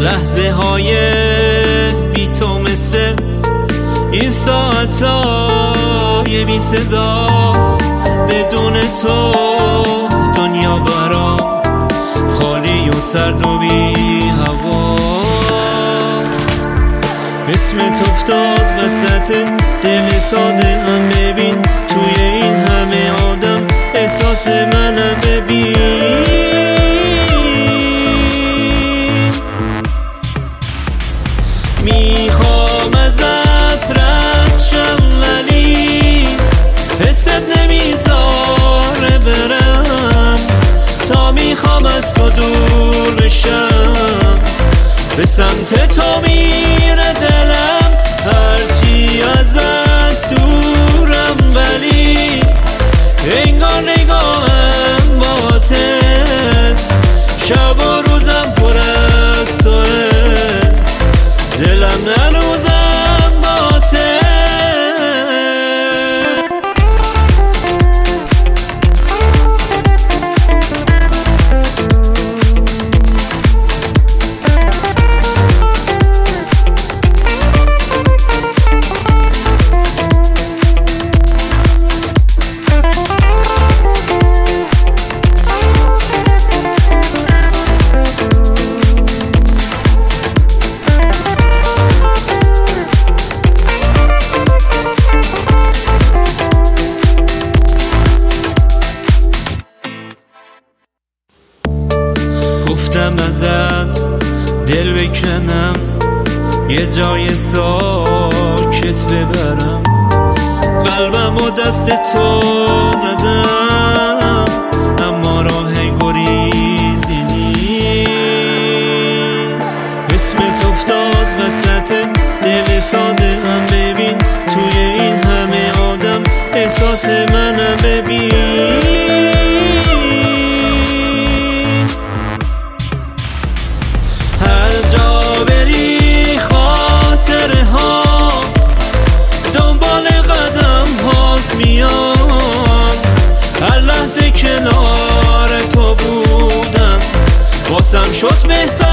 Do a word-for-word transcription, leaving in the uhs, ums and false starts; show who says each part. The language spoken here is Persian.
Speaker 1: لحظه های بی تو مثل این ساعت های بی صداست. بدون تو دنیا برام خالی و سرد و بی هواست. اسمت افتاد وسط دل ساده هم، ببین توی این همه آدم احساس منم ببین. میخوام ازت رد شم ولی حست نمیذاره برم، تا میخوام از تو دور بشم. به سمت تو میره دلم هرچی ازت دورم، ولی انگار نگاهم باطل، شب و روزم پر از توه، دلم هنوزم باطل. گفتم ازت دل بکنم، یه جای ساکت ببرم، قلبم و دست تو ندم، اما راه گریزی نیست. اسمت افتاد وسط دل ساده هم، ببین توی این همه آدم احساس منم ببین. هر جا بری خاطره ها دنبال قدم هات میان، هر لحظه کنار تو بودم واسم شد بهتر.